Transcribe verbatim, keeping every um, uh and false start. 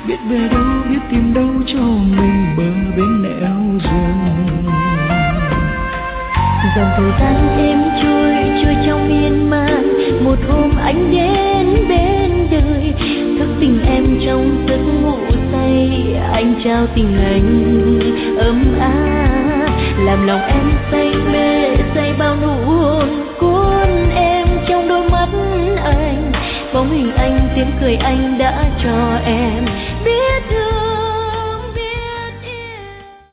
biết về đâu, biết tìm đâu cho mình bờ bên nẻo rừng. Dòng thời gian êm trôi trôi trong miên man, một hôm anh đến bên đời, thức tình em trong giấc ngủ say, anh trao tình anh ấm áp, làm lòng em say mê say bao nụ hôn cuốn em trong đôi mắt anh, bóng hình anh tiếng cười anh đã